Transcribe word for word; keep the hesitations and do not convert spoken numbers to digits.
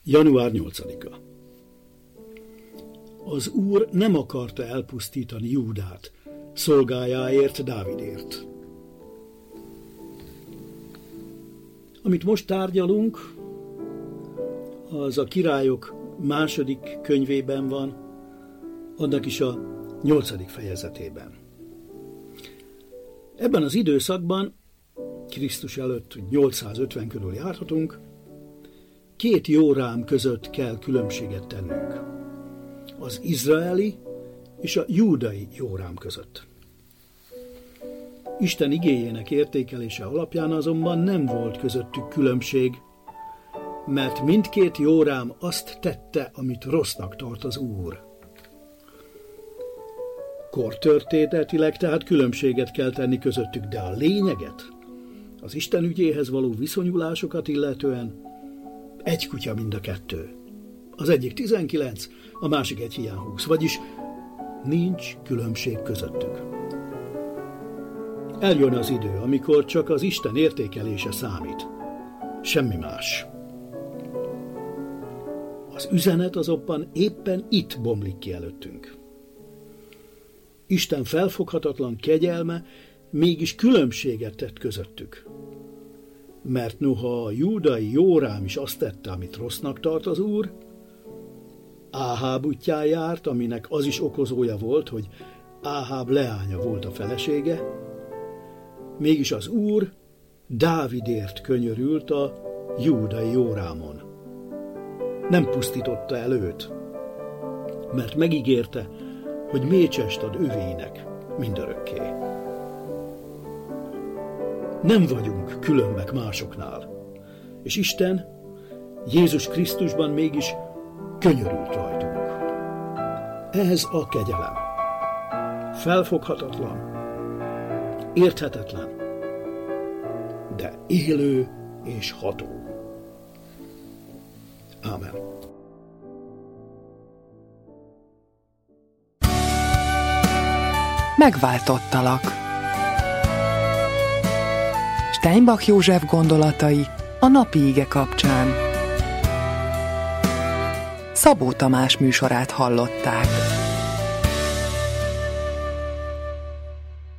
január nyolcadika. Az Úr nem akarta elpusztítani Júdát, szolgájáért, Dávidért. Amit most tárgyalunk, az a Királyok második könyvében van, annak is a nyolcadik fejezetében. Ebben az időszakban, Krisztus előtt nyolcszázötven körül járhatunk, két Jórám között kell különbséget tennünk. Az izraeli és a júdai Jórám között. Isten igéjének értékelése alapján azonban nem volt közöttük különbség, mert mindkét Jórám azt tette, amit rossznak tart az Úr. Kortörténetileg tehát különbséget kell tenni közöttük, de a lényeget, az Isten ügyéhez való viszonyulásokat illetően egy kutya mind a kettő. Az egyik tizenkilenc, a másik egy hiány húsz, vagyis nincs különbség közöttük. Eljön az idő, amikor csak az Isten értékelése számít. Semmi más. Az üzenet azonban éppen itt bomlik ki előttünk. Isten felfoghatatlan kegyelme mégis különbséget tett közöttük. Mert noha a júdai Jórám is azt tette, amit rossznak tart az Úr, Áháb útján járt, aminek az is okozója volt, hogy Áháb leánya volt a felesége, mégis az Úr Dávidért könyörült a júdai Jórámon. Nem pusztította el őt, mert megígérte, hogy mécsest ad övéinek mindörökké. Nem vagyunk különbek másoknál, és Isten Jézus Krisztusban mégis könyörült rajtunk. Ez a kegyelem. Felfoghatatlan, érthetetlen, de élő és ható. Ámen. Megváltottalak. Steinbach József gondolatai a napi ige kapcsán. Szabó Tamás műsorát hallották.